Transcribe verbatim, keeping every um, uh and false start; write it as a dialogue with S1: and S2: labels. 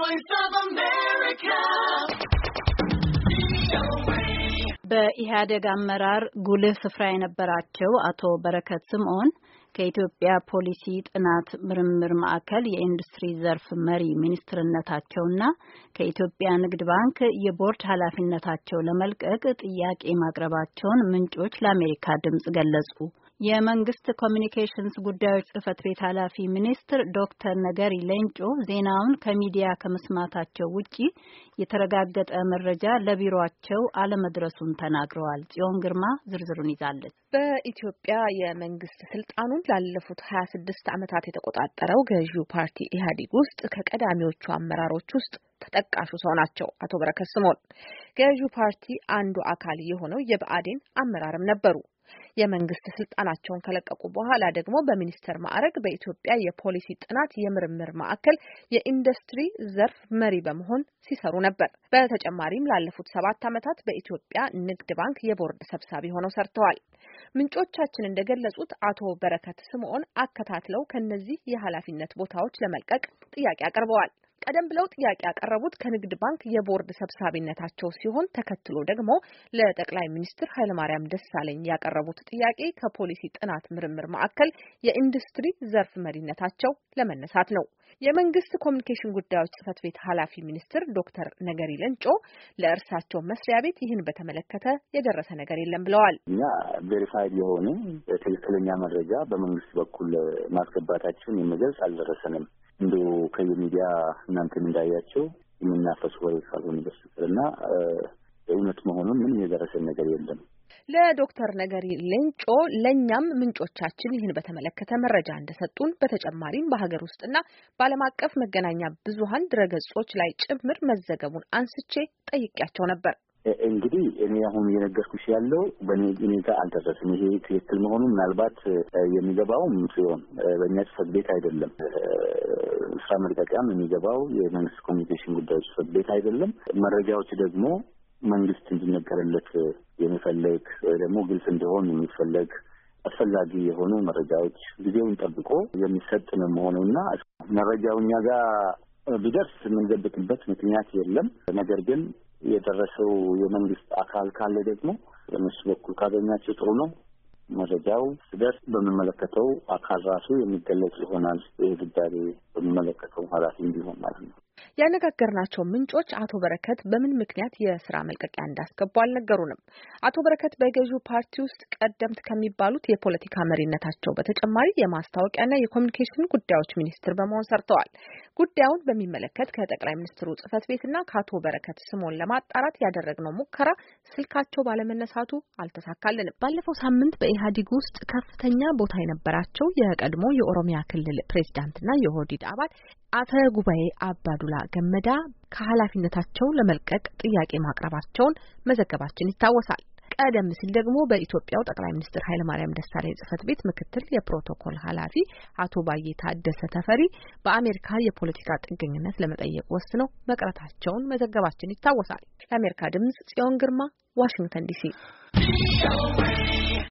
S1: Voice of America.
S2: በኢህአዴግ አመራር ጉልህ ስፍራ የነበራቸው አቶ በረከት ስምዖን ከኢትዮጵያ ፖሊሲ ጥናት ምርምር ማዕከል የኢንዱስትሪ ዘርፍ መሪ ሚኒስትርነታቸውና ከኢትዮጵያ ንግድ ባንክ የቦርድ ኃላፊነታቸው ለመልቀቅ ጥያቄ ማቅረባቸውን ምንጮች ለአሜሪካ ድምጽ ገለጹ። የመንግስት ኮሚኒኬሽንስ ጉዳዮች ጽህፈት ቤት ኃላፊ ሚኒስትር ዶክተር ነገሪ ሌንጮ ዜናውን ከሚዲያ ከመስማታቸው ውጪ የተረጋገጠ መረጃ ለቢሮአቸው አለመድረሱን ተናግረዋል። ጽዮን ግርማ ዝርዝሩን ይዛለች።
S3: በኢትዮጵያ የመንግስት ስልጣኑን ላለፉት ሀያ ስድስት ዓመታት የተቆጣጠረው ገዢው ፓርቲ ኢህአዴግ ውስጥ ከቀዳሚዎቹ አመራሮች ውስጥ ተጠቃሹ ሰው ናቸው አቶ በረከት ስምዖን። ገዢው ፓርቲ አንዱ አካል የሆነው የብአዴን አመራርም ነበሩ። የመንግስት ስልጣናቸውን ከለቀቁ በኋላ ደግሞ በሚኒስተር ማዕረግ በኢትዮጵያ የፖሊሲ ጥናት የምርምር ማዕከል የኢንዱስትሪ ዘርፍ መሪ በመሆን ሲሰሩ ነበር። በተጨማሪም ላለፉት ሰባት ዓመታት በኢትዮጵያ ንግድ ባንክ የቦርድ ሰብሳቢ ሆነው ሰርተዋል። ምንጮቻችን እንደገለጹት አቶ በረከት ስምዖን አከታትለው ከነዚህ የኃላፊነት ቦታዎች ለመልቀቅ ጥያቄ አቅርበዋል። ቀደም ብለው ጥያቄ ያቀረቡት ከንግድ ባንክ የቦርድ ሰብሳቢነታቸው ሲሆን ተከትሎ ደግሞ ለጠቅላይ ሚኒስትር ኃይለማርያም ደሳለኝ ያቀረቡት ጥያቄ ከፖሊሲ ጥናት ምርምር ማዕከል የኢንዱስትሪ ዘርፍ መሪነታቸው ለመነሳት ነው። የመንግስት ኮሚኒኬሽን ጉዳዮች ጽህፈት ቤት ኃላፊ ሚኒስትር ዶክተር ነገሪ ሌንጮ ለእርሳቸው መስሪያ ቤት ይህን በተመለከተ የደረሰ ነገር የለም ብለዋል።
S4: እኛ ቬሪፋይድ የሆነ ትክክለኛ መረጃ በመንግስት በኩል ማስገባታችን የሚገልጽ አልደረሰንም። እንዶ ከየሚዲያ እናንተም እንዳያቸው የሚናፈሱ ወሬ ካልሆነ በስተቀርና እውነት መሆኑን ምን የደረሰን ነገር የለም።
S3: ለዶክተር ነገሪ ሌንጮ ለኛም ምንጮቻችን ይህን በተመለከተ መረጃ እንደሰጡን በተጨማሪም በሀገር ውስጥና በዓለም አቀፍ መገናኛ ብዙሃን ድረገጾች ላይ ጭምር መዘገቡን አንስቼ ጠይቄያቸው ነበር።
S4: እንግዲህ እኔ አሁን እየነገርኩሽ ያለው በእኔ እኔ ጋር አልደረሰም። ይሄ ትክክል መሆኑ ምናልባት የሚገባውም ሲሆን በእኛ ጽሕፈት ቤት አይደለም። ስራ መልቀቂያም የሚገባው የመንግስት ኮሚኒኬሽን ጉዳዮች ጽሕፈት ቤት አይደለም። መረጃዎች ደግሞ መንግስት እንዲነገርለት የሚፈልግ ወይ ደግሞ ግልጽ እንዲሆን የሚፈልግ አስፈላጊ የሆኑ መረጃዎች ጊዜውን ጠብቆ የሚሰጥ ነው መሆኑና መረጃው እኛ ጋር ቢደርስ የምንደብቅበት ምክንያት የለም። ነገር ግን የደረሰው የመንግስት አካል ካለ ደግሞ በእነሱ በኩል ካገኛቸው ጥሩ ነው። መረጃው ሲደርስ በሚመለከተው አካል ራሱ የሚገለጽ ይሆናል። ይህ ጉዳይ በሚመለከተው ኃላፊ እንዲሆን ማለት ነው።
S3: ያነጋገርናቸው ምንጮች አቶ በረከት በምን ምክንያት የስራ መልቀቂያ እንዳስገቡ አልነገሩንም። አቶ በረከት በገዢው ፓርቲ ውስጥ ቀደምት ከሚባሉት የፖለቲካ መሪነታቸው በተጨማሪ የማስታወቂያና የኮሚኒኬሽን ጉዳዮች ሚኒስትር በመሆን ሰርተዋል። ጉዳዩን በሚመለከት ከጠቅላይ ሚኒስትሩ ጽህፈት ቤትና ከአቶ በረከት ስምዖን ለማጣራት ያደረግነው ሙከራ ስልካቸው ባለመነሳቱ አልተሳካልንም። ባለፈው ሳምንት በኢህአዴግ ውስጥ ከፍተኛ ቦታ የነበራቸው የቀድሞ የኦሮሚያ ክልል ፕሬዝዳንትና የኦህዴድ አባል አፈ ጉባኤ አባዱላ ገመዳ ከኃላፊነታቸው ለመልቀቅ ጥያቄ ማቅረባቸውን መዘገባችን ይታወሳል። ቀደም ሲል ደግሞ በኢትዮጵያው ጠቅላይ ሚኒስትር ኃይለማርያም ደሳለኝ ጽህፈት ቤት ምክትል የፕሮቶኮል ኃላፊ አቶ ባዬ ታደሰ ተፈሪ በአሜሪካ የፖለቲካ ጥገኝነት ለመጠየቅ ወስነው መቅረታቸውን መዘገባችን ይታወሳል። ለአሜሪካ ድምጽ ጽዮን ግርማ ዋሽንግተን ዲሲ